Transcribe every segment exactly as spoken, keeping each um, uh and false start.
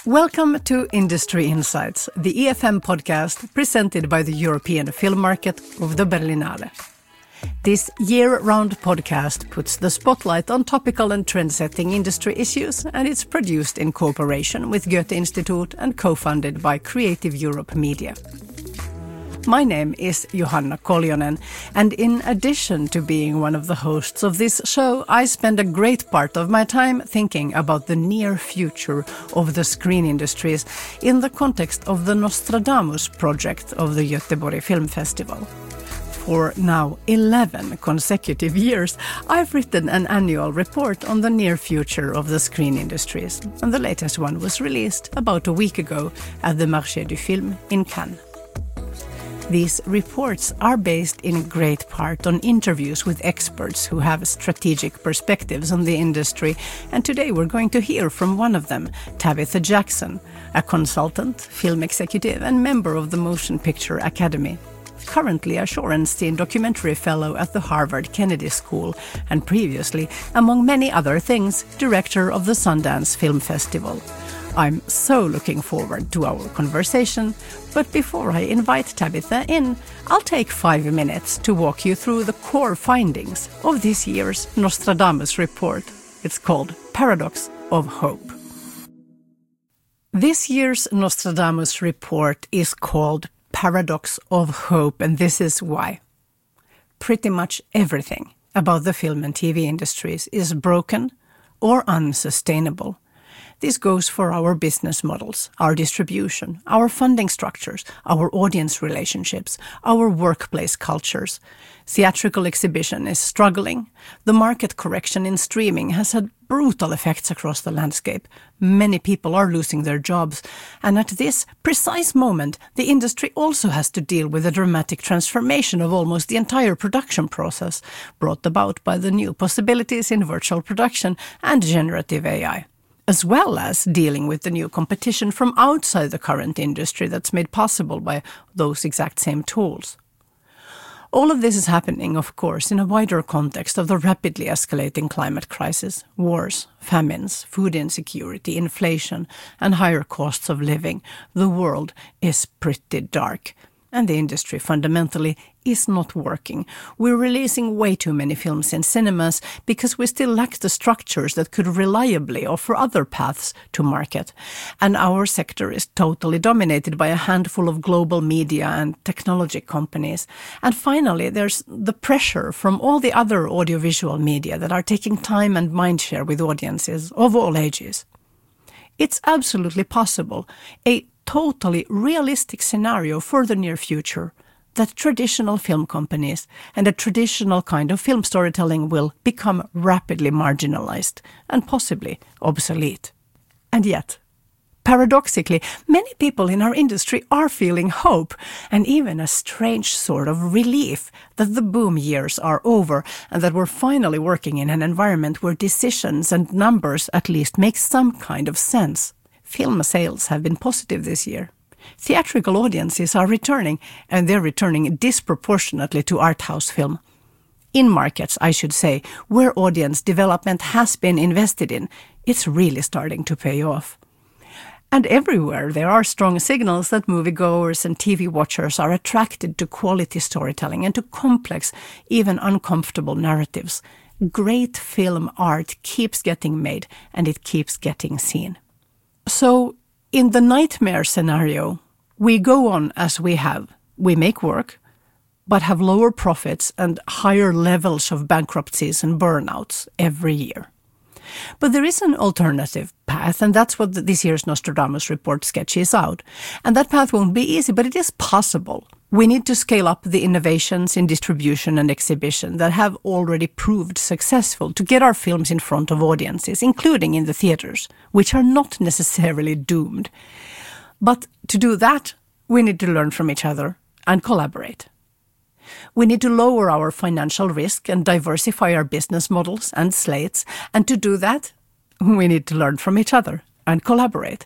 Welcome to Industry Insights, the E F M podcast presented by the European film market of the Berlinale. This year-round podcast puts the spotlight on topical and trend-setting industry issues, and it's produced in cooperation with Goethe Institute and co-funded by Creative Europe Media. My name is Johanna Koljonen, and in addition to being one of the hosts of this show, I spend a great part of my time thinking about the near future of the screen industries in the context of the Nostradamus project of the Göteborg Film Festival. For now eleven consecutive years, I've written an annual report on the near future of the screen industries, and the latest one was released about a week ago at the Marché du Film in Cannes. These reports are based in great part on interviews with experts who have strategic perspectives on the industry, and today we're going to hear from one of them, Tabitha Jackson, a consultant, film executive and member of the Motion Picture Academy. Currently a Shorenstein Documentary Fellow at the Harvard Kennedy School, and previously, among many other things, director of the Sundance Film Festival. I'm so looking forward to our conversation, but before I invite Tabitha in, I'll take five minutes to walk you through the core findings of this year's Nostradamus report. It's called Paradox of Hope. This year's Nostradamus report is called Paradox of Hope, and this is why. Pretty much everything about the film and T V industries is broken or unsustainable. This goes for our business models, our distribution, our funding structures, our audience relationships, our workplace cultures. Theatrical exhibition is struggling. The market correction in streaming has had brutal effects across the landscape. Many people are losing their jobs. And at this precise moment, the industry also has to deal with a dramatic transformation of almost the entire production process, brought about by the new possibilities in virtual production and generative A I. As well as dealing with the new competition from outside the current industry that's made possible by those exact same tools. All of this is happening, of course, in a wider context of the rapidly escalating climate crisis, wars, famines, food insecurity, inflation, and higher costs of living. The world is pretty dark. And the industry fundamentally is not working. We're releasing way too many films in cinemas because we still lack the structures that could reliably offer other paths to market. And our sector is totally dominated by a handful of global media and technology companies. And finally, there's the pressure from all the other audiovisual media that are taking time and mindshare with audiences of all ages. It's absolutely possible, a totally realistic scenario for the near future, that traditional film companies and a traditional kind of film storytelling will become rapidly marginalized and possibly obsolete. And yet, paradoxically, many people in our industry are feeling hope and even a strange sort of relief that the boom years are over and that we're finally working in an environment where decisions and numbers at least make some kind of sense. Film sales have been positive this year. Theatrical audiences are returning, and they're returning disproportionately to art house film. In markets, I should say, where audience development has been invested in, it's really starting to pay off. And everywhere there are strong signals that moviegoers and T V watchers are attracted to quality storytelling and to complex, even uncomfortable narratives. Great film art keeps getting made, and it keeps getting seen. So, in the nightmare scenario, we go on as we have. We make work, but have lower profits and higher levels of bankruptcies and burnouts every year. But there is an alternative path, and that's what this year's Nostradamus report sketches out. And that path won't be easy, but it is possible. We need to scale up the innovations in distribution and exhibition that have already proved successful to get our films in front of audiences, including in the theaters, which are not necessarily doomed. But to do that, we need to learn from each other and collaborate. We need to lower our financial risk and diversify our business models and slates, and to do that, we need to learn from each other and collaborate.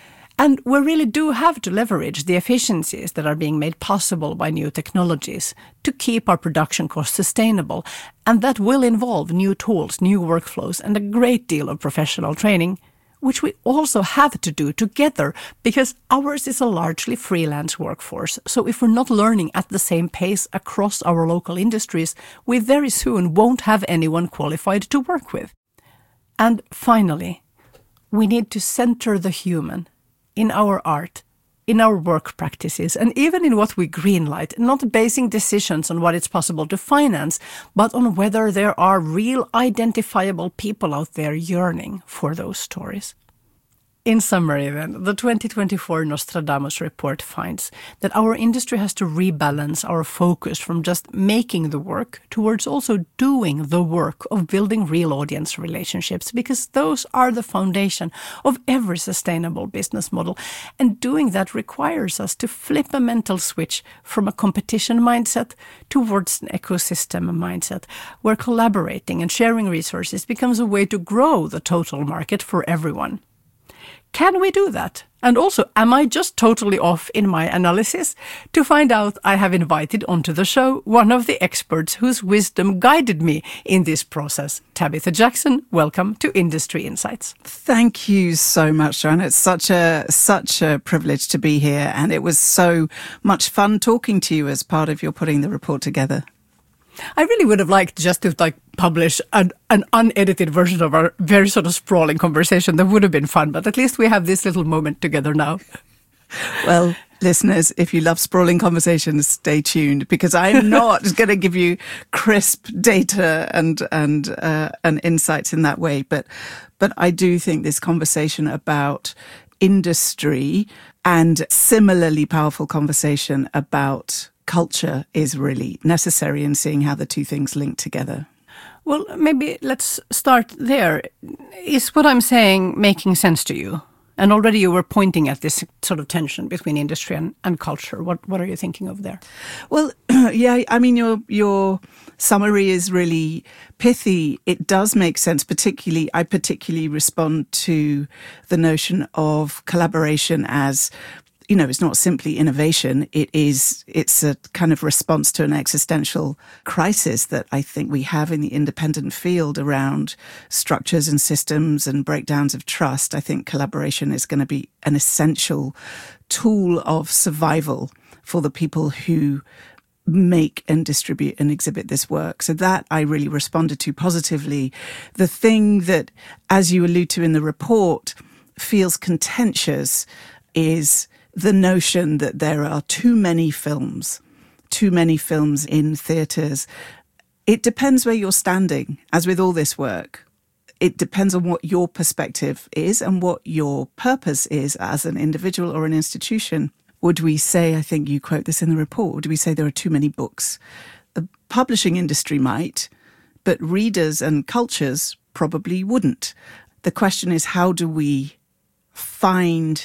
And we really do have to leverage the efficiencies that are being made possible by new technologies to keep our production costs sustainable, and that will involve new tools, new workflows, and a great deal of professional training, which we also have to do together because ours is a largely freelance workforce. So if we're not learning at the same pace across our local industries, we very soon won't have anyone qualified to work with. And finally, we need to center the human in our art, in our work practices, and even in what we greenlight, not basing decisions on what it's possible to finance, but on whether there are real identifiable people out there yearning for those stories. In summary then, the twenty twenty-four Nostradamus report finds that our industry has to rebalance our focus from just making the work towards also doing the work of building real audience relationships, because those are the foundation of every sustainable business model. And doing that requires us to flip a mental switch from a competition mindset towards an ecosystem mindset, where collaborating and sharing resources becomes a way to grow the total market for everyone. Can we do that? And also, am I just totally off in my analysis? To find out, I have invited onto the show one of the experts whose wisdom guided me in this process. Tabitha Jackson, welcome to Industry Insights. Thank you so much, Joanna. It's such a such a privilege to be here, and it was so much fun talking to you as part of your putting the report together. I really would have liked just to like publish an, an unedited version of our very sort of sprawling conversation. That would have been fun, but at least we have this little moment together now. Well, listeners, if you love sprawling conversations, stay tuned, because I'm not going to give you crisp data and and uh, and insights in that way. But but I do think this conversation about industry and similarly powerful conversation about culture is really necessary in seeing how the two things link together. Well, maybe let's start there. Is what I'm saying making sense to you? And already you were pointing at this sort of tension between industry and, and culture. What what are you thinking of there? Well, yeah, I mean, your your summary is really pithy. It does make sense. Particularly, I particularly respond to the notion of collaboration as, you know, it's not simply innovation. It is, it's a kind of response to an existential crisis that I think we have in the independent field around structures and systems and breakdowns of trust. I think collaboration is going to be an essential tool of survival for the people who make and distribute and exhibit this work. So that I really responded to positively. The thing that, as you allude to in the report, feels contentious is the notion that there are too many films, too many films in theatres. It depends where you're standing, as with all this work. It depends on what your perspective is and what your purpose is as an individual or an institution. Would we say, I think you quote this in the report, would we say there are too many books? The publishing industry might, but readers and cultures probably wouldn't. The question is, how do we find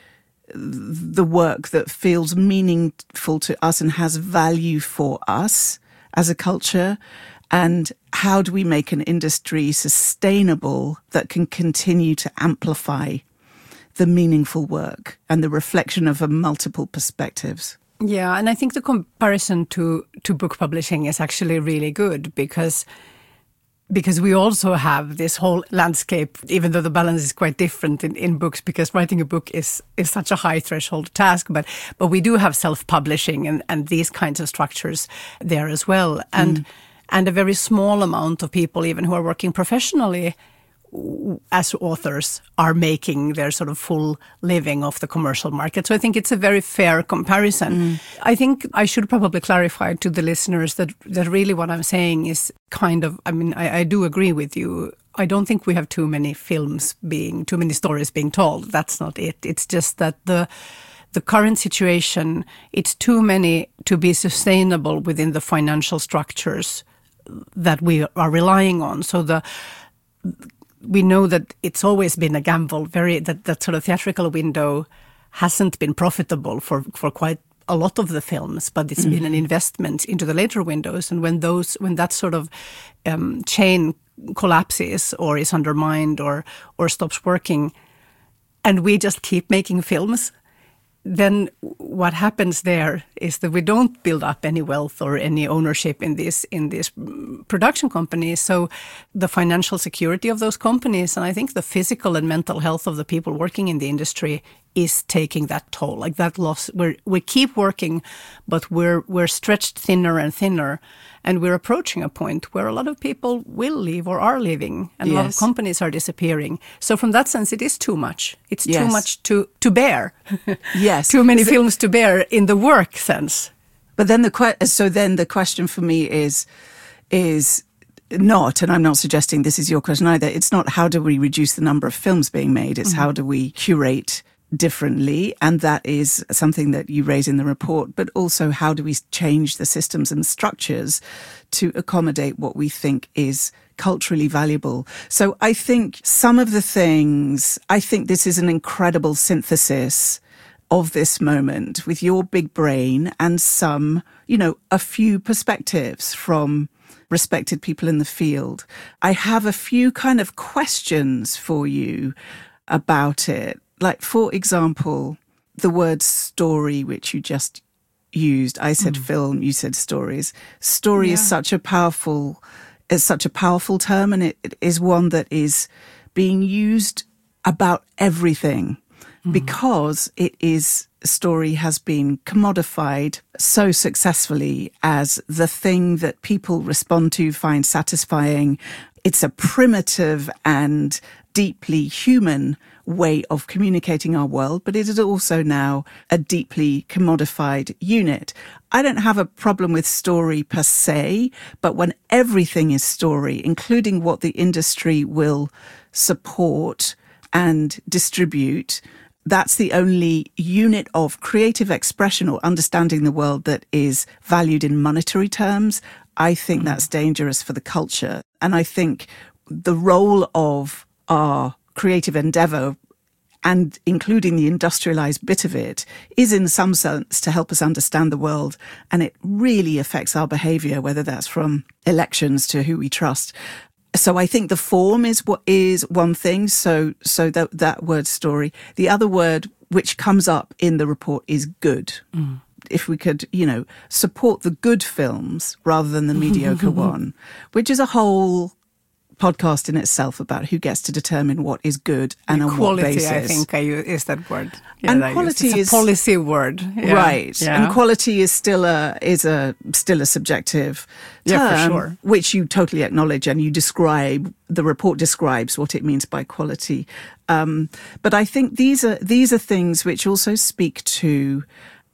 the work that feels meaningful to us and has value for us as a culture? And how do we make an industry sustainable that can continue to amplify the meaningful work and the reflection of a multiple perspectives? Yeah, and I think the comparison to, to book publishing is actually really good because Because we also have this whole landscape, even though the balance is quite different in, in books, because writing a book is, is such a high threshold task. But but we do have self-publishing and, and these kinds of structures there as well. And mm. and a very small amount of people, even who are working professionally as authors, are making their sort of full living off the commercial market. So I think it's a very fair comparison. Mm. I think I should probably clarify to the listeners that, that really what I'm saying is kind of, I mean, I, I do agree with you. I don't think we have too many films being, too many stories being told. That's not it. It's just that the the current situation, it's too many to be sustainable within the financial structures that we are relying on. So the we know that it's always been a gamble, very that, that sort of theatrical window hasn't been profitable for, for quite a lot of the films, but it's mm-hmm. been an investment into the later windows. And when those when that sort of um, chain collapses or is undermined or or stops working, and we just keep making films, then what happens there is that we don't build up any wealth or any ownership in these in these production companies. So the financial security of those companies, and I think the physical and mental health of the people working in the industry, is taking that toll. Like that loss, we we keep working, but we're we're stretched thinner and thinner, and we're approaching a point where a lot of people will leave or are leaving, and yes. a lot of companies are disappearing. So from that sense, it is too much. It's yes. too much to to bear. Yes, too many films to bear in the work sense. But then the que- so then the question for me is is. Not, and I'm not suggesting this is your question either, it's not how do we reduce the number of films being made, it's mm-hmm. how do we curate differently, and that is something that you raise in the report, but also how do we change the systems and structures to accommodate what we think is culturally valuable. So I think some of the things, I think this is an incredible synthesis of this moment with your big brain and some, you know, a few perspectives from respected people in the field. I have a few kind of questions for you about it. Like, for example, the word story, which you just used. I said mm. film, you said stories. Story yeah. is such a powerful, is such a powerful term, and it, it is one that is being used about everything mm. because it is, story has been commodified so successfully as the thing that people respond to, find satisfying. It's a primitive and deeply human way of communicating our world, but it is also now a deeply commodified unit. I don't have a problem with story per se, but when everything is story, including what the industry will support and distribute, that's the only unit of creative expression or understanding the world that is valued in monetary terms. I think mm-hmm. that's dangerous for the culture. And I think the role of our creative endeavor, and including the industrialized bit of it, is in some sense to help us understand the world. And it really affects our behavior, whether that's from elections to who we trust. So I think the form is what is one thing. So, so that, that word story. The other word which comes up in the report is good. Mm. If we could, you know, support the good films rather than the mediocre one, which is a whole podcast in itself about who gets to determine what is good and on what basis. Quality, I think, I use, is that word. Yeah, and that quality is, it's a policy word, yeah. right? Yeah. And quality is still a is a still a subjective term, yeah, for sure. which you totally acknowledge, and you describe. The report describes what it means by quality. Um, but I think these are these are things which also speak to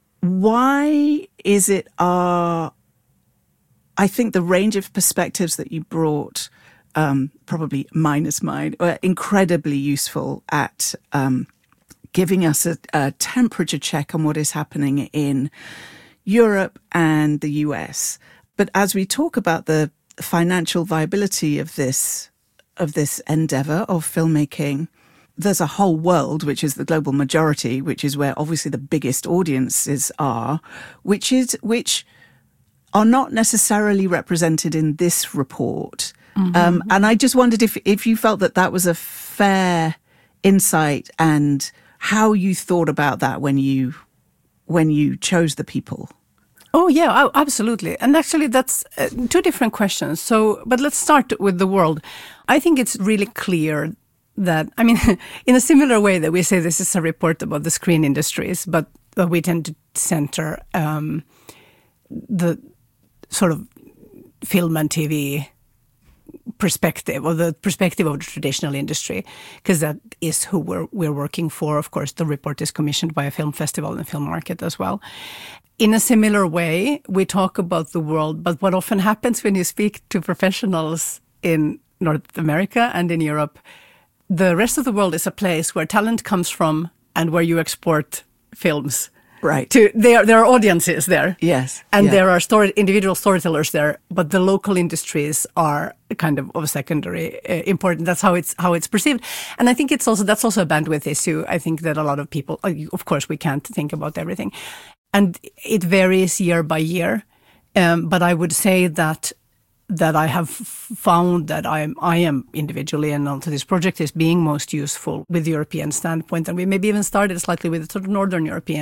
why is it our. I think the range of perspectives that you brought. Um, probably minus mine, were incredibly useful at um, giving us a, a temperature check on what is happening in Europe and the U S. But as we talk about the financial viability of this of this endeavor of filmmaking, there's a whole world, which is the global majority, which is where obviously the biggest audiences are, which is which are not necessarily represented in this report. Mm-hmm. Um, and I just wondered if, if you felt that that was a fair insight and how you thought about that when you when you chose the people. Oh, yeah, absolutely. And actually, that's uh, two different questions. So, but let's start with the world. I think it's really clear that, I mean, in a similar way that we say this is a report about the screen industries, but uh, we tend to center um, the sort of film and T V perspective, or the perspective of the traditional industry, because that is who we're we're working for. Of course, the report is commissioned by a film festival and film market as well. In a similar way, we talk about the world, but what often happens when you speak to professionals in North America and in Europe, the rest of the world is a place where talent comes from and where you export films. Right. To there, there are audiences there. Yes. And yeah. there are story, individual storytellers there, but the local industries are kind of of secondary uh, importance. That's how it's how it's perceived. And I think it's also that's also a bandwidth issue. I think that a lot of people, of course, we can't think about everything, and it varies year by year. Um, but I would say that that I have found that I am I am individually and also this project is being most useful with the European standpoint, and we maybe even started slightly with the sort of Northern European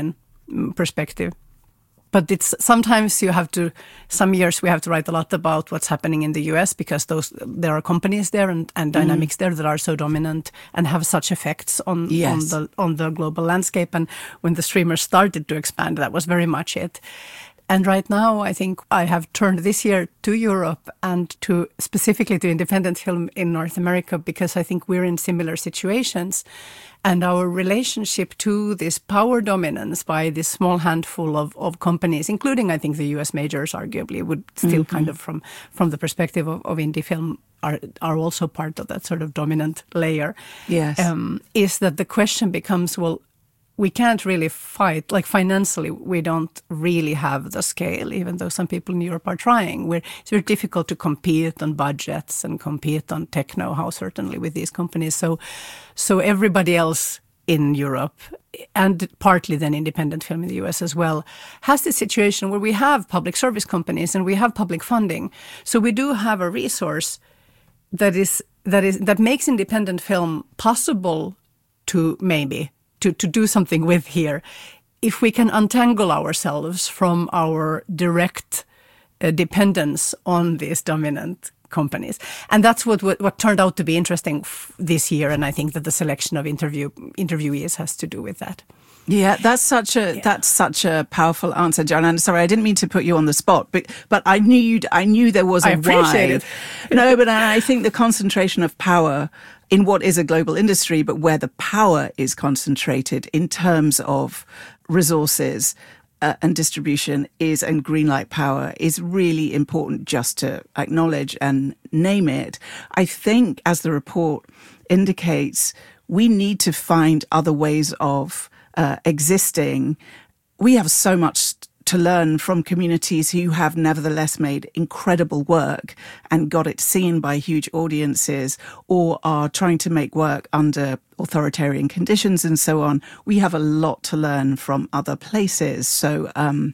perspective. But it's sometimes you have to, some years we have to write a lot about what's happening in the U S because those there are companies there and, and dynamics mm. there that are so dominant and have such effects on, yes. on the on the global landscape. And when the streamers started to expand, that was very much it. And right now, I think I have turned this year to Europe and to specifically to independent film in North America because I think we're in similar situations. And our relationship to this power dominance by this small handful of, of companies, including, I think, the U S majors, arguably, would still mm-hmm. kind of from, from the perspective of, of indie film are are also part of that sort of dominant layer. Yes. Um, is that the question becomes, well, we can't really fight, like financially, we don't really have the scale, even though some people in Europe are trying. We're, it's very difficult to compete on budgets and compete on tech know-how, certainly, with these companies. So, so everybody else in Europe, and partly then independent film in the U S as well, has this situation where we have public service companies and we have public funding. So we do have a resource that is that is that makes independent film possible to maybe To, to do something with here, if we can untangle ourselves from our direct uh, dependence on these dominant companies. And that's what, what, what turned out to be interesting f- this year. And I think that the selection of interview interviewees has to do with that. Yeah, that's such a yeah. that's such a powerful answer, John. And sorry, I didn't mean to put you on the spot, but but I knew you'd, I knew there was a I appreciate why. it. No, but I think the concentration of power in what is a global industry, but where the power is concentrated in terms of resources uh, and distribution is, and green light power is really important just to acknowledge and name it. I think, as the report indicates, we need to find other ways of uh, existing. We have so much to learn from communities who have nevertheless made incredible work and got it seen by huge audiences, or are trying to make work under authoritarian conditions and so on. We have a lot to learn from other places. So, um,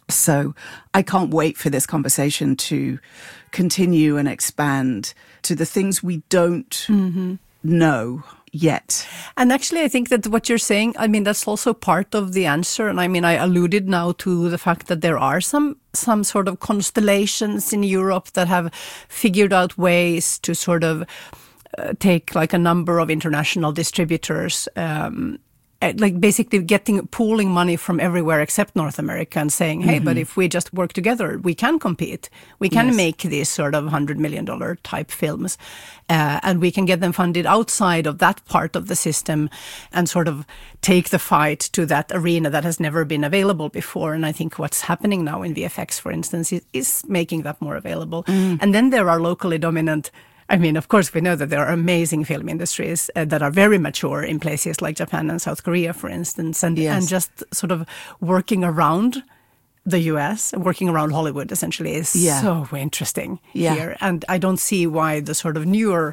so I can't wait for this conversation to continue and expand to the things we don't mm-hmm. know yet. And actually, I think that what you're saying, I mean, that's also part of the answer. And I mean, I alluded now to the fact that there are some some sort of constellations in Europe that have figured out ways to sort of uh, take like a number of international distributors, um, like basically getting pooling money from everywhere except North America and saying, hey, mm-hmm. but if we just work together, we can compete. We can yes. make these sort of one hundred million dollars type films uh, and we can get them funded outside of that part of the system and sort of take the fight to that arena that has never been available before. And I think what's happening now in V F X, for instance, is, is making that more available. Mm. And then there are locally dominant, I mean, of course, we know that there are amazing film industries uh, that are very mature in places like Japan and South Korea, for instance, and, yes. and just sort of working around the U S, working around Hollywood, essentially, is yeah. so interesting yeah. here. And I don't see why the sort of newer,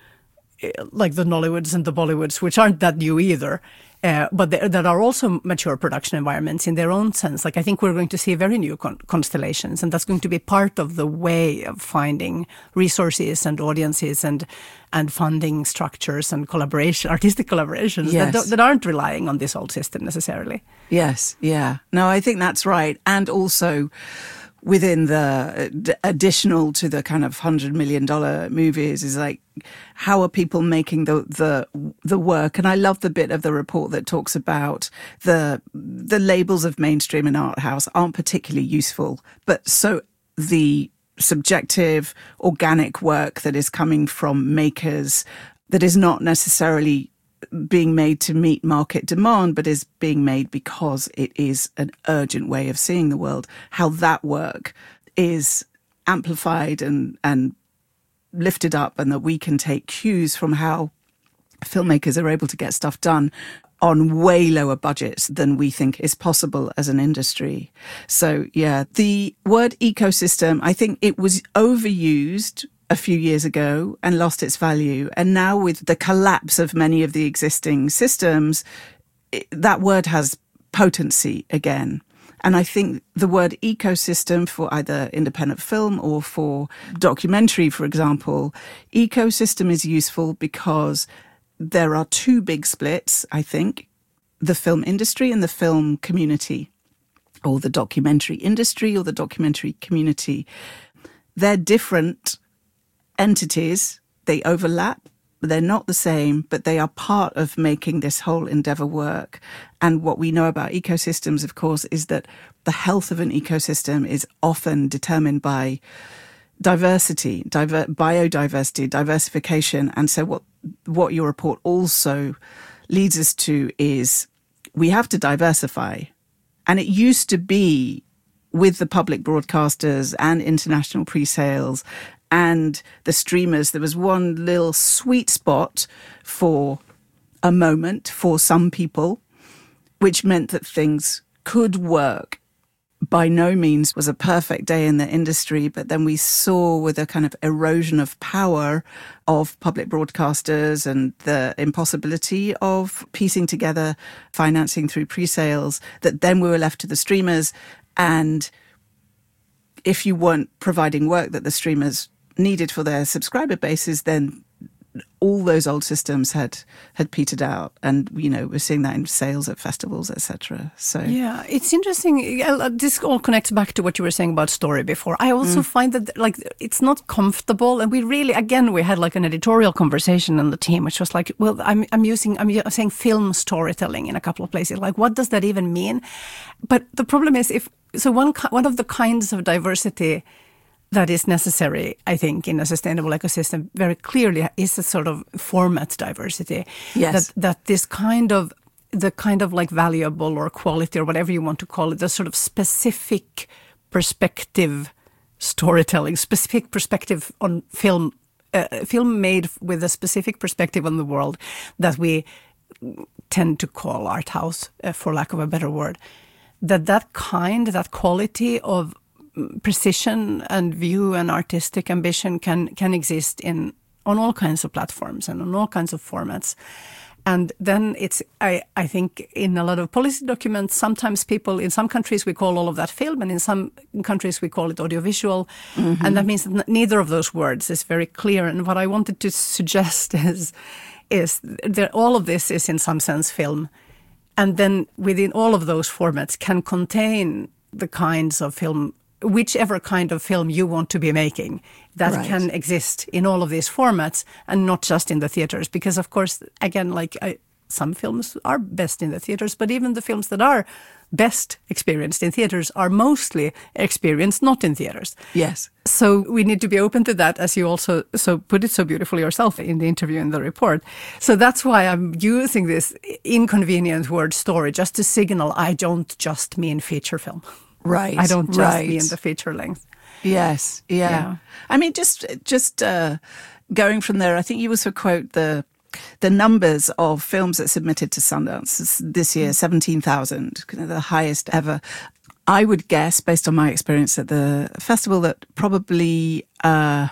like the Nollywoods and the Bollywoods, which aren't that new either, Uh, but there, that are also mature production environments in their own sense. Like I think we're going to see very new con- constellations, and that's going to be part of the way of finding resources and audiences and and funding structures and collaboration, artistic collaborations yes. that, that aren't relying on this old system necessarily. Yes, yeah. No, I think that's right. And also, within the uh, additional to the kind of hundred million dollar movies is like, how are people making the, the, the work? And I love the bit of the report that talks about the, the labels of mainstream and art house aren't particularly useful, but so the subjective, organic work that is coming from makers that is not necessarily being made to meet market demand, but is being made because it is an urgent way of seeing the world, how that work is amplified and, and lifted up, and that we can take cues from how filmmakers are able to get stuff done on way lower budgets than we think is possible as an industry. So, yeah, the word ecosystem, I think it was overused a few years ago and lost its value. And now with the collapse of many of the existing systems, it, that word has potency again. And I think the word ecosystem for either independent film or for documentary, for example, ecosystem is useful because there are two big splits, I think. the film industry and the film community, or the documentary industry or the documentary community. They're different entities. They overlap. They're not the same, but they are part of making this whole endeavor work. And what we know about ecosystems, of course, is that the health of an ecosystem is often determined by diversity, diver- biodiversity, diversification. And so what, what your report also leads us to is we have to diversify. And it used to be with the public broadcasters and international pre-sales and the streamers, there was one little sweet spot for a moment for some people, which meant that things could work. By no means was a perfect day in the industry, but then we saw with a kind of erosion of power of public broadcasters and the impossibility of piecing together financing through pre-sales, that then we were left to the streamers. And if you weren't providing work that the streamers needed for their subscriber bases, then all those old systems had had petered out, and you know we're seeing that in sales at festivals, et cetera. So yeah, it's interesting. This all connects back to what you were saying about story before. I also mm. find that like it's not comfortable, and we really again we had like an editorial conversation in the team, which was like, well, I'm I'm using I'm saying film storytelling in a couple of places. Like, what does that even mean? But the problem is if so one one of the kinds of diversity that is necessary, I think, in a sustainable ecosystem very clearly is a sort of format diversity. Yes. That, that this kind of, the kind of like valuable or quality or whatever you want to call it, the sort of specific perspective storytelling, specific perspective on film, uh, film made with a specific perspective on the world that we tend to call art house, uh, for lack of a better word, that that kind, that quality of precision and view and artistic ambition can can exist in on all kinds of platforms and on all kinds of formats. And then it's, I, I think in a lot of policy documents, sometimes people, in some countries we call all of that film, and in some countries we call it audiovisual. Mm-hmm. And that means that neither of those words is very clear. And what I wanted to suggest is, is that all of this is in some sense film. And then within all of those formats can contain the kinds of film, whichever kind of film you want to be making, that right. can exist in all of these formats and not just in the theaters. Because, of course, again, like I, some films are best in the theaters, but even the films that are best experienced in theaters are mostly experienced not in theaters. Yes. So we need to be open to that, as you also so put it so beautifully yourself in the interview in the report. So that's why I'm using this inconvenient word story, just to signal I don't just mean feature film. Right. I don't just right. mean the feature length. Yes. Yeah. yeah. I mean, just just uh, going from there, I think you also quote the the numbers of films that submitted to Sundance this year, seventeen thousand, the highest ever. I would guess, based on my experience at the festival, that probably uh,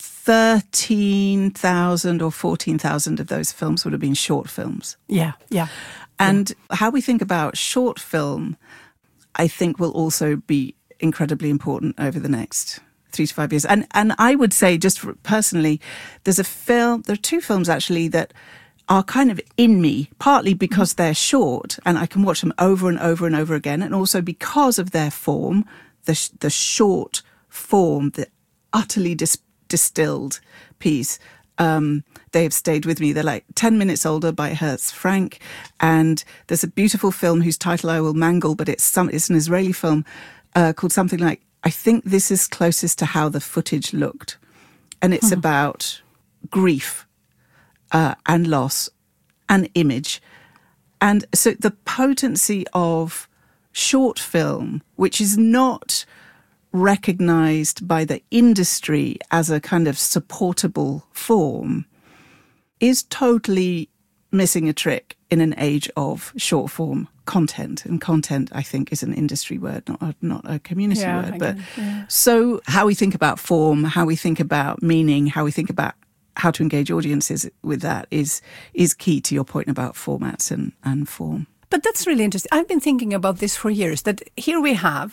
thirteen thousand or fourteen thousand of those films would have been short films. Yeah, yeah. And yeah. how we think about short film, I think, will also be incredibly important over the next three to five years. And and I would say, just for, personally, there's a film, there are two films actually that are kind of in me, partly because they're short and I can watch them over and over and over again, and also because of their form, the the short form, the utterly dis- distilled piece. Um, they have stayed with me. They're like ten minutes older by Hertz Frank. And there's a beautiful film whose title I will mangle, but it's some it's an Israeli film uh, called something like, I think this is closest to how the footage looked. And it's hmm. about grief uh, and loss and image. And so the potency of short film, which is not recognized by the industry as a kind of supportable form, is totally missing a trick in an age of short form content. And content, I think, is an industry word, not a, not a community yeah, word. I But guess, yeah. So how we think about form, how we think about meaning, how we think about how to engage audiences with that is is key to your point about formats and, and form. But that's really interesting. I've been thinking about this for years, that here we have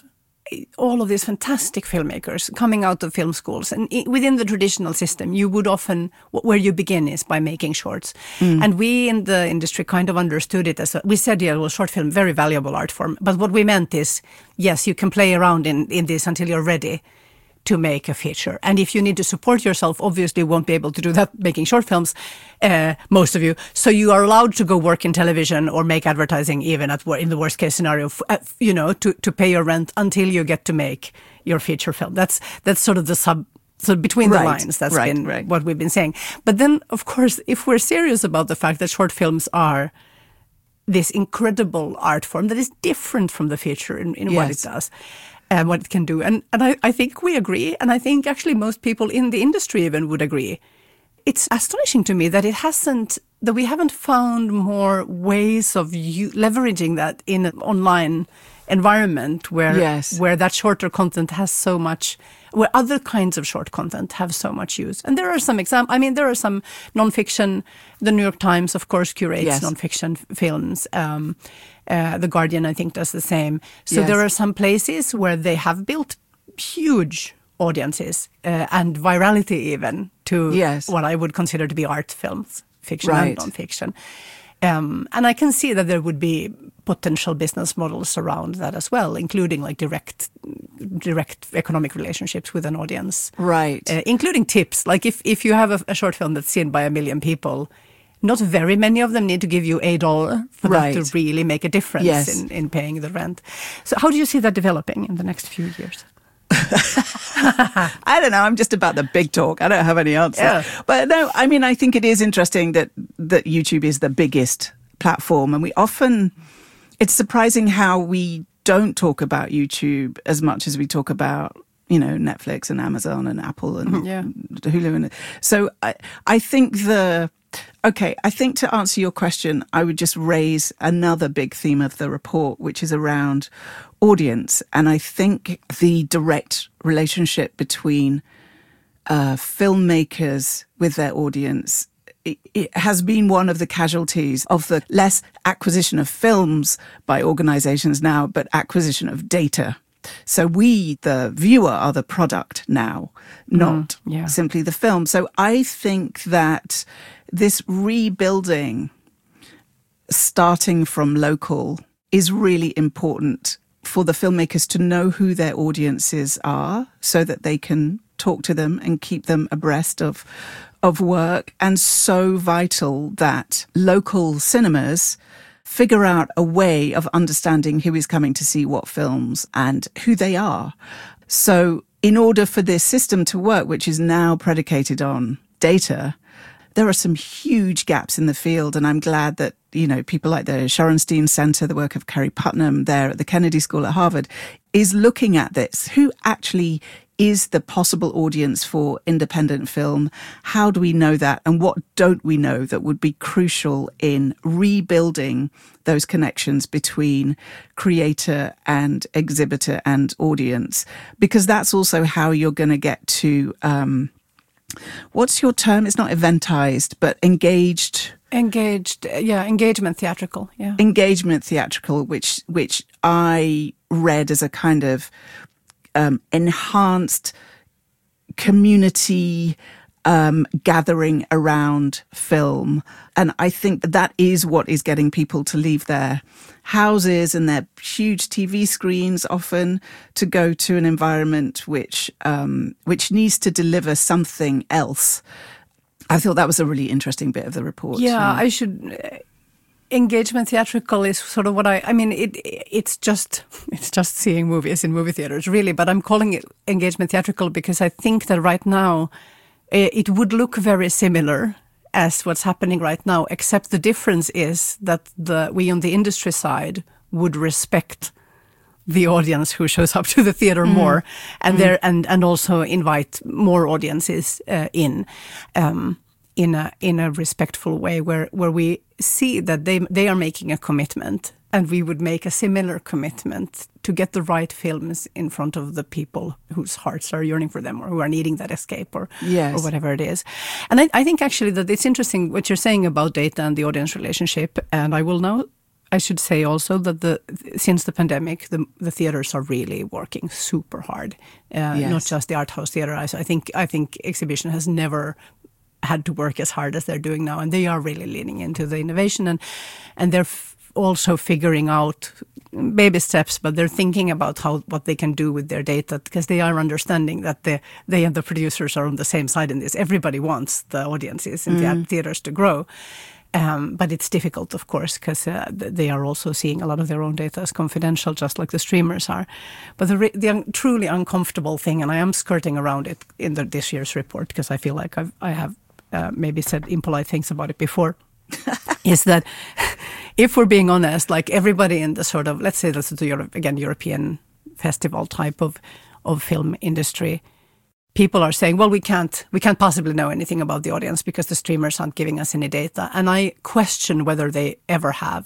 all of these fantastic filmmakers coming out of film schools, and within the traditional system, you would often, where you begin is by making shorts. Mm. And we in the industry kind of understood it as, a, we said, yeah, well, short film, very valuable art form. But what we meant is, yes, you can play around in, in this until you're ready to make a feature. And if you need to support yourself, obviously you won't be able to do that making short films, uh, most of you. So you are allowed to go work in television or make advertising even at in the worst case scenario, uh, you know, to, to pay your rent until you get to make your feature film. That's that's sort of the sub, so between the right. lines, that's right, been right. what we've been saying. But then, of course, if we're serious about the fact that short films are this incredible art form that is different from the feature in, in yes. what it does, and what it can do. And and I, I think we agree, and I think actually most people in the industry even would agree. It's astonishing to me that it hasn't, that we haven't found more ways of u- leveraging that in an online environment where yes. where that shorter content has so much, where other kinds of short content have so much use. And there are some examples, I mean, there are some nonfiction, the New York Times, of course, curates yes. nonfiction f- films. Um, uh, the Guardian, I think, does the same. So yes. there are some places where they have built huge audiences uh, and virality even to yes. what I would consider to be art films, fiction right. and nonfiction. Um, and I can see that there would be potential business models around that as well, including like direct direct economic relationships with an audience. Right. Uh, including tips. Like if, if you have a, a short film that's seen by a million people, not very many of them need to give you a dollar for right. that to really make a difference yes. in, in paying the rent. So how do you see that developing in the next few years? I don't know. I'm just about the big talk. I don't have any answer. Yeah. But no, I mean, I think it is interesting that, that YouTube is the biggest platform. And we often, it's surprising how we don't talk about YouTube as much as we talk about, you know, Netflix and Amazon and Apple and yeah. Hulu. And so I, I think the, okay, I think to answer your question, I would just raise another big theme of the report, which is around audience. And I think the direct relationship between uh, filmmakers with their audience, it, it has been one of the casualties of the less acquisition of films by organizations now, but acquisition of data. So we, the viewer, are the product now, not mm, yeah. simply the film. So I think that this rebuilding, starting from local, is really important for the filmmakers to know who their audiences are so that they can talk to them and keep them abreast of, of work. And so vital that local cinemas figure out a way of understanding who is coming to see what films and who they are. So in order for this system to work, which is now predicated on data, there are some huge gaps in the field. And I'm glad that, you know, people like the Shorenstein Center, the work of Kerry Putnam there at the Kennedy School at Harvard, is looking at this. Who actually is the possible audience for independent film? How do we know that? And what don't we know that would be crucial in rebuilding those connections between creator and exhibitor and audience? Because that's also how you're going to get to, um, what's your term? It's not eventized, but engaged. Engaged, yeah, engagement theatrical, yeah. Engagement theatrical, which which I read as a kind of um, enhanced community um, gathering around film. And I think that is what is getting people to leave their houses and their huge T V screens often to go to an environment which um, which needs to deliver something else. I thought that was a really interesting bit of the report. Yeah, yeah. I should. Uh, engagement theatrical is sort of what I. I mean, it. It's just. It's just seeing movies in movie theaters, really. But I'm calling it engagement theatrical because I think that right now, it would look very similar as what's happening right now. Except the difference is that the we on the industry side would respect the audience who shows up to the theater mm. more, and mm. there and and also invite more audiences uh, in, um, in a in a respectful way, where where we see that they they are making a commitment, and we would make a similar commitment to get the right films in front of the people whose hearts are yearning for them, or who are needing that escape, or yes. or whatever it is. And I, I think actually that it's interesting what you're saying about data and the audience relationship, and I will now. I should say also that the since the pandemic, the, the theaters are really working super hard. Uh, Yes. Not just the art house theater. I, I think I think exhibition has never had to work as hard as they're doing now, and they are really leaning into the innovation, and and they're f- also figuring out baby steps, but they're thinking about how what they can do with their data, because they are understanding that the, they and the producers are on the same side in this. Everybody wants the audiences in Mm. the theaters to grow. Um, but it's difficult, of course, because uh, they are also seeing a lot of their own data as confidential, just like the streamers are. But the, re- the un- truly uncomfortable thing, and I am skirting around it in the, this year's report, because I feel like I've, I have uh, maybe said impolite things about it before, is that if we're being honest, like everybody in the sort of, let's say this is the Euro- again European festival type of of film industry, people are saying, well, we can't we can't possibly know anything about the audience because the streamers aren't giving us any data. And I question whether they ever have.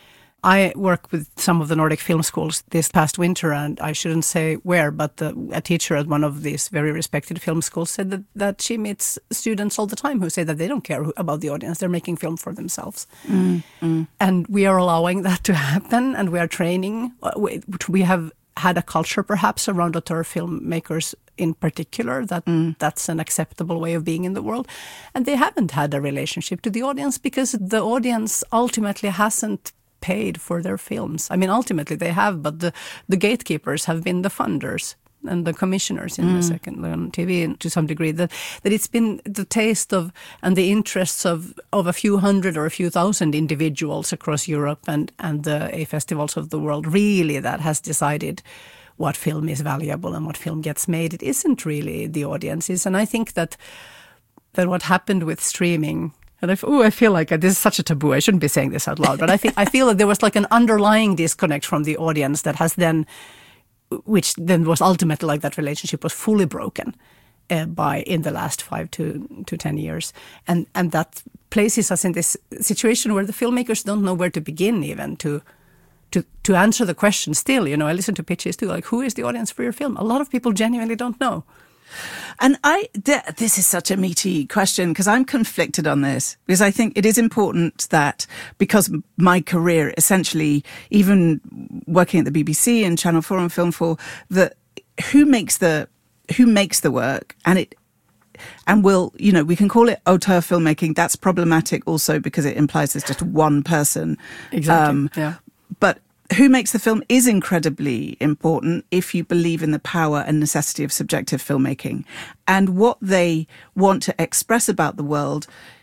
I work with some of the Nordic film schools this past winter, and I shouldn't say where, but the, a teacher at one of these very respected film schools said that, that she meets students all the time who say that they don't care who, about the audience. They're making film for themselves. Mm, mm. And we are allowing that to happen, and we are training. We, we have had a culture perhaps around auteur filmmakers in particular, that mm. that's an acceptable way of being in the world. And they haven't had a relationship to the audience because the audience ultimately hasn't paid for their films. I mean, ultimately they have, but the, the gatekeepers have been the funders and the commissioners in mm. the second on T V to some degree. That that it's been the taste of and the interests of, of a few hundred or a few thousand individuals across Europe and, and the A festivals of the world really that has decided what film is valuable and what film gets made. It isn't really the audiences. And I think that that what happened with streaming, and I, oh, I feel like this is such a taboo. I shouldn't be saying this out loud, but I think I feel that there was like an underlying disconnect from the audience that has then, which then was ultimately like that relationship was fully broken uh, by in the last five to to ten years, and and that places us in this situation where the filmmakers don't know where to begin even to. To, to answer the question still, you know, I listen to pitches too, like, who is the audience for your film? A lot of people genuinely don't know. And I, th- this is such a meaty question because I'm conflicted on this because I think it is important that because my career essentially, even working at the B B C and Channel four and Film four, that who makes the, who makes the work and it, and we'll, you know, we can call it auteur filmmaking. That's problematic also because it implies there's just one person. Exactly, um, yeah. But who makes the film is incredibly important if you believe in the power and necessity of subjective filmmaking. And what they want to express about the world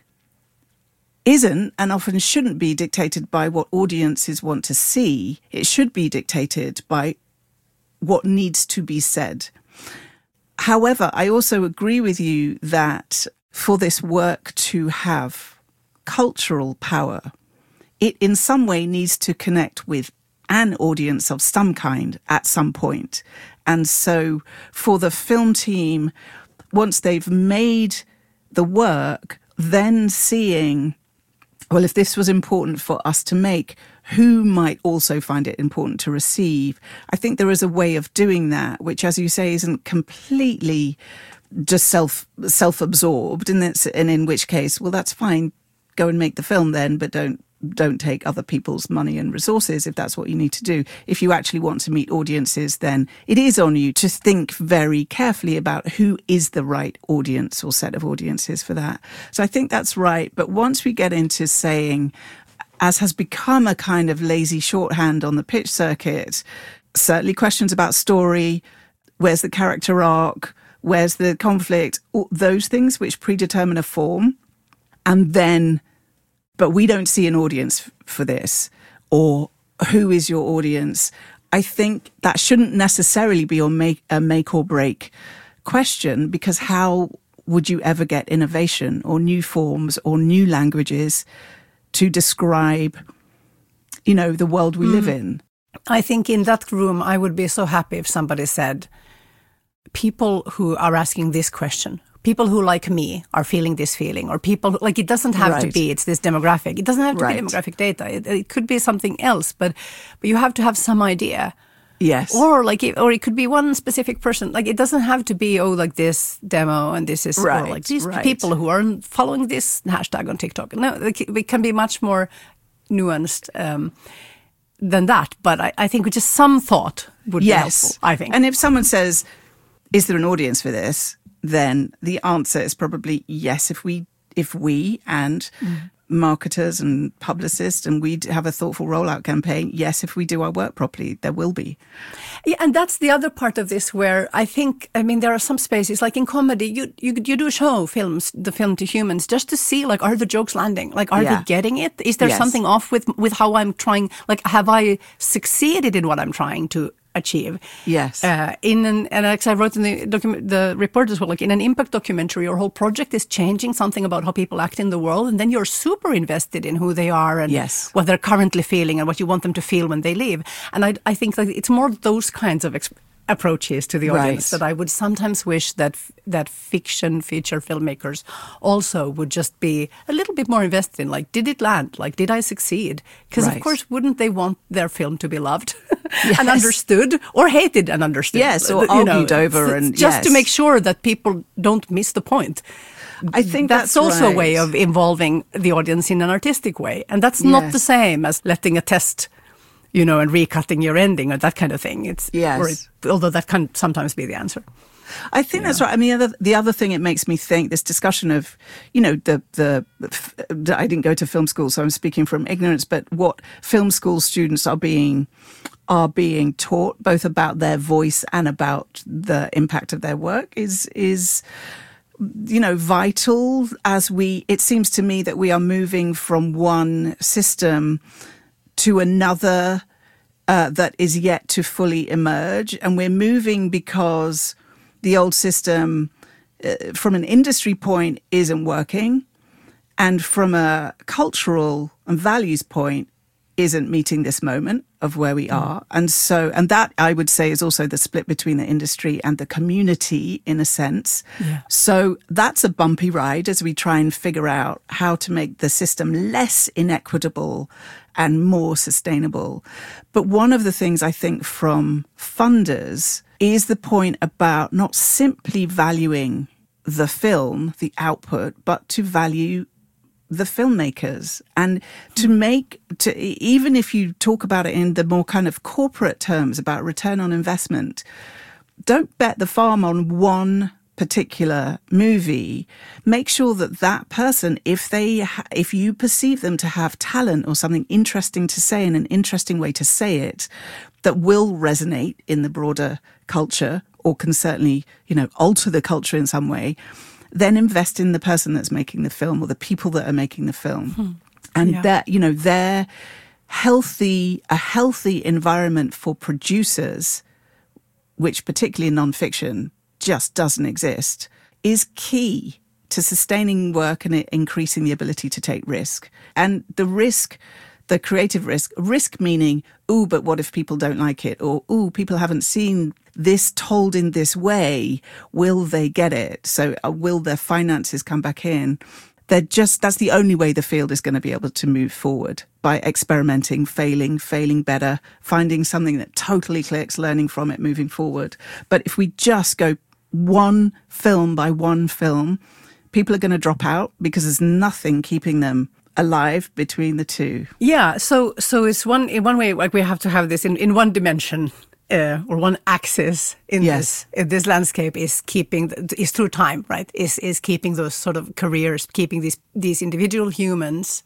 isn't and often shouldn't be dictated by what audiences want to see. It should be dictated by what needs to be said. However, I also agree with you that for this work to have cultural power, it in some way needs to connect with an audience of some kind at some point. And so for the film team, once they've made the work, then seeing, well, if this was important for us to make, who might also find it important to receive? I think there is a way of doing that, which, as you say, isn't completely just self, self-absorbed. And, that's, and in which case, well, that's fine. Go and make the film then, but don't don't take other people's money and resources if that's what you need to do. If you actually want to meet audiences, then it is on you to think very carefully about who is the right audience or set of audiences for that. So I think that's right. But once we get into saying, as has become a kind of lazy shorthand on the pitch circuit, certainly questions about story, where's the character arc, where's the conflict, those things which predetermine a form, and then but we don't see an audience for this, or who is your audience? I think that shouldn't necessarily be a make, a make or break question, because how would you ever get innovation or new forms or new languages to describe, you know, the world we mm. live in? I think in that room, I would be so happy if somebody said, people who are asking this question, people who, like me, are feeling this feeling, or people who, like, it doesn't have right. to be, it's this demographic. It doesn't have to right. be demographic data. It, it could be something else, but but you have to have some idea. Yes. Or like, it, or it could be one specific person. Like, it doesn't have to be, oh, like this demo and this is, right. or like these right. people who are following this hashtag on TikTok. No, it can be much more nuanced. Um, than that. But I, I think just some thought would yes. be helpful, I think. And if someone says, is there an audience for this? Then the answer is probably yes. If we, if we and mm. marketers and publicists and we have a thoughtful rollout campaign, yes, if we do our work properly, there will be. Yeah, and that's the other part of this where I think, I mean, there are some spaces, like in comedy, you you, you do show films, the film to humans, just to see, like, are the jokes landing? Like, are yeah. they getting it? Is there yes. something off with, with how I'm trying, like, have I succeeded in what I'm trying to achieve? Yes. Uh, in an, and as I wrote in the document, the report as well, like in an impact documentary, your whole project is changing something about how people act in the world, and then you're super invested in who they are and yes. what they're currently feeling and what you want them to feel when they leave. And I, I think that it's more those kinds of exp- approaches to the audience right. that I would sometimes wish that that fiction feature filmmakers also would just be a little bit more invested in. Like, did it land? Like, did I succeed? Because right. of course, wouldn't they want their film to be loved yes. and understood, or hated and understood? Yes, or you argued know, over, and just yes. to make sure that people don't miss the point. I think that's, that's also right. a way of involving the audience in an artistic way, and that's yes. not the same as letting a test, you know, and recutting your ending or that kind of thing. It's yes. or it, although that can sometimes be the answer. I think yeah. that's right. I mean, the other, the other thing it makes me think, this discussion of, you know, the, the, I didn't go to film school, so I'm speaking from ignorance, but what film school students are being, are being taught, both about their voice and about the impact of their work is, is, you know, vital as we, it seems to me that we are moving from one system to another uh, that is yet to fully emerge. And we're moving because the old system, uh, from an industry point, isn't working. And from a cultural and values point, isn't meeting this moment of where we are. And so, and that I would say is also the split between the industry and the community in a sense. Yeah. So that's a bumpy ride as we try and figure out how to make the system less inequitable and more sustainable. But one of the things I think from funders is the point about not simply valuing the film, the output, but to value the filmmakers, and to make, to even if you talk about it in the more kind of corporate terms about return on investment, don't bet the farm on one particular movie. Make sure that that person, if they, ha- if you perceive them to have talent or something interesting to say and an interesting way to say it, that will resonate in the broader culture or can certainly, you know, alter the culture in some way, then invest in the person that's making the film or the people that are making the film. Hmm. And yeah. that, you know, they're healthy, a healthy environment for producers, which particularly in nonfiction just doesn't exist, is key to sustaining work and increasing the ability to take risk. And the risk, the creative risk, risk meaning, ooh, but what if people don't like it? Or, ooh, people haven't seen this told in this way. Will they get it? So uh, will their finances come back in? They're just, that's the only way the field is going to be able to move forward, by experimenting, failing, failing better, finding something that totally clicks, learning from it, moving forward. But if we just go one film by one film, people are going to drop out because there's nothing keeping them alive between the two. Yeah, so so it's one in one way, like we have to have this in, in one dimension uh, or one axis in yes. this in this landscape is keeping is through time, right? Is is keeping those sort of careers, keeping these these individual humans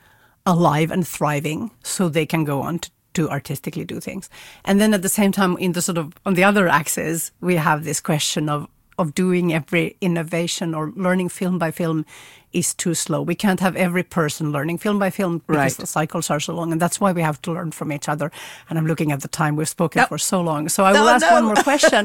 alive and thriving, so they can go on to, to artistically do things. And then at the same time, in the sort of on the other axis, we have this question of of doing every innovation or learning film by film is too slow. We can't have every person learning film by film because right. the cycles are so long, and that's why we have to learn from each other. And I'm looking at the time, we've spoken no. for so long, so I no, will ask no. one more question.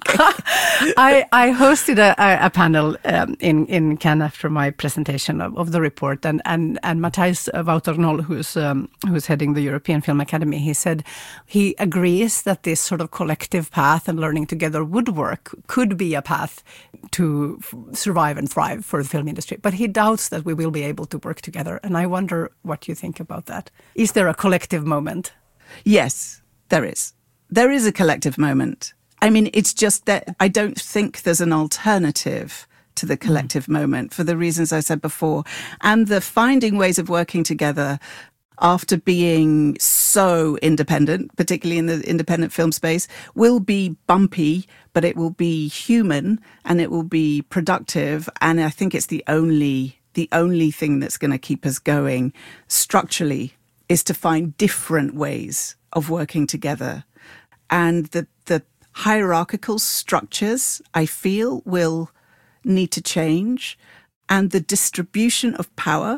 I, I hosted a, a panel um, in, in Cannes after my presentation of, of the report, and, and, and Matthijs Wouter-Nol, who's, um, who's heading the European Film Academy, he said he agrees that this sort of collective path and learning together would work, could be a path to f- survive and thrive for the film industry. But he doubts that we will be able to work together. And I wonder what you think about that. Is there a collective moment? Yes, there is. There is a collective moment. I mean, it's just that I don't think there's an alternative to the collective mm. moment for the reasons I said before. And the finding ways of working together after being so independent, particularly in the independent film space, will be bumpy, but it will be human and it will be productive. And I think it's the only the only thing that's going to keep us going structurally is to find different ways of working together. And the the hierarchical structures, I feel, will need to change. And the distribution of power,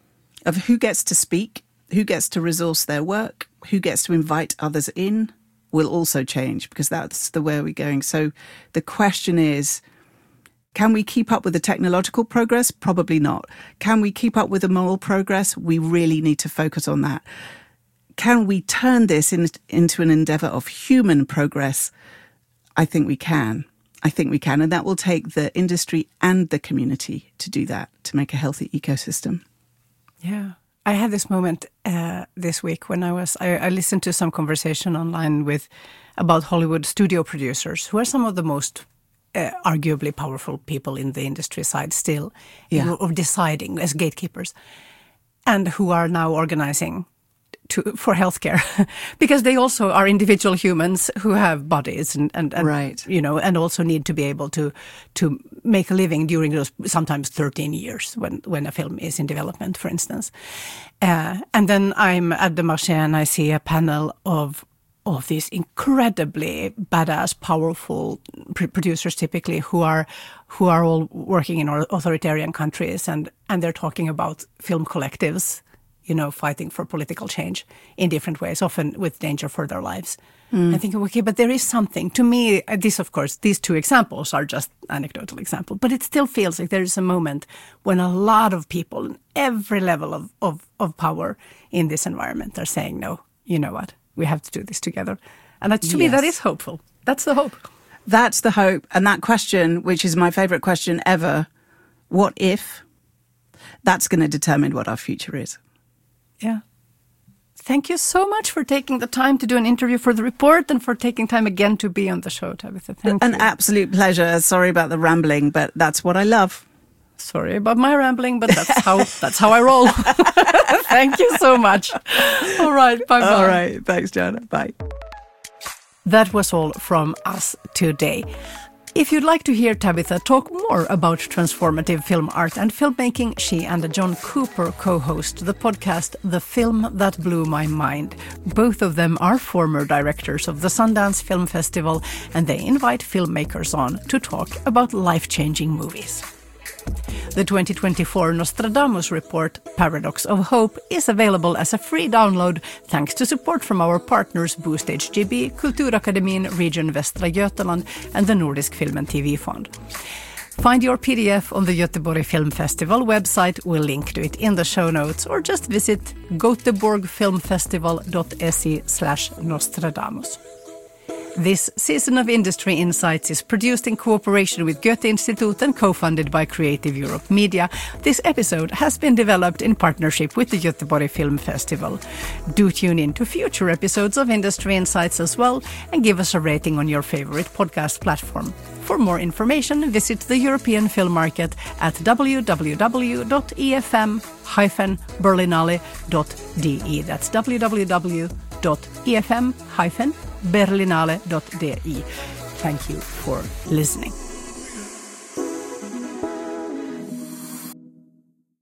of who gets to speak, who gets to resource their work, who gets to invite others in, will also change, because that's the way we're going. So the question is, can we keep up with the technological progress? Probably not. Can we keep up with the moral progress? We really need to focus on that. Can we turn this in, into an endeavor of human progress? I think we can. I think we can. And that will take the industry and the community to do that, to make a healthy ecosystem. Yeah. I had this moment uh, this week when I was, I, I listened to some conversation online with, about Hollywood studio producers, who are some of the most uh, arguably powerful people in the industry side still, yeah. of deciding as gatekeepers, and who are now organizing to, for healthcare, because they also are individual humans who have bodies and, and, and right. you know, and also need to be able to to make a living during those sometimes thirteen years when, when a film is in development, for instance. Uh, and then I'm at the Marché and I see a panel of of these incredibly badass, powerful pr- producers, typically who are who are all working in authoritarian countries, and and they're talking about film collectives, you know, fighting for political change in different ways, often with danger for their lives. Mm. I think, okay, but there is something. To me, this, of course, these two examples are just anecdotal examples, but it still feels like there is a moment when a lot of people in every level of, of, of power in this environment are saying, no, you know what, we have to do this together. And that, to yes. me, that is hopeful. That's the hope. That's the hope. And that question, which is my favorite question ever, what if? That's going to determine what our future is. Yeah. Thank you so much for taking the time to do an interview for the report and for taking time again to be on the show, Tabitha. Thank An you. absolute pleasure. Sorry about the rambling, but that's what I love. Sorry about my rambling, but that's how that's how I roll. Thank you so much. All right. Bye-bye. All right. Thanks, Joanna. Bye. That was all from us today. If you'd like to hear Tabitha talk more about transformative film art and filmmaking, she and John Cooper co-host the podcast The Film That Blew My Mind. Both of them are former directors of the Sundance Film Festival, and they invite filmmakers on to talk about life-changing movies. The twenty twenty-four Nostradamus report, Paradox of Hope, is available as a free download thanks to support from our partners Boost H G B, Kulturakademin, Region Västra Götaland and the Nordisk Film and T V Fund. Find your P D F on the Göteborg Film Festival website. We'll link to it in the show notes, or just visit göteborgfilmfestival.se slash Nostradamus. This season of Industry Insights is produced in cooperation with Goethe Institute and co-funded by Creative Europe Media. This episode has been developed in partnership with the Göteborg Film Festival. Do tune in to future episodes of Industry Insights as well, and give us a rating on your favorite podcast platform. For more information, visit the European Film Market at w w w dot e f m dash berlinale dot d e. That's w w w dot e f m dash berlinale dot d e. Thank you for listening.